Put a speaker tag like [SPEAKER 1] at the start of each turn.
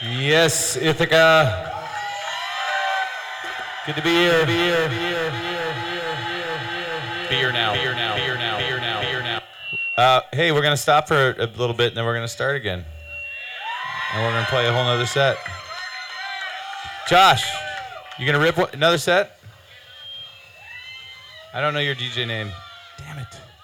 [SPEAKER 1] Yes, Ithaca. Good to be here.
[SPEAKER 2] Be here now.
[SPEAKER 1] Hey, we're going to stop for a little bit, and then we're going to start again. And we're going to play a whole nother set. Josh, you going to rip another set? I don't know your DJ name. Damn it.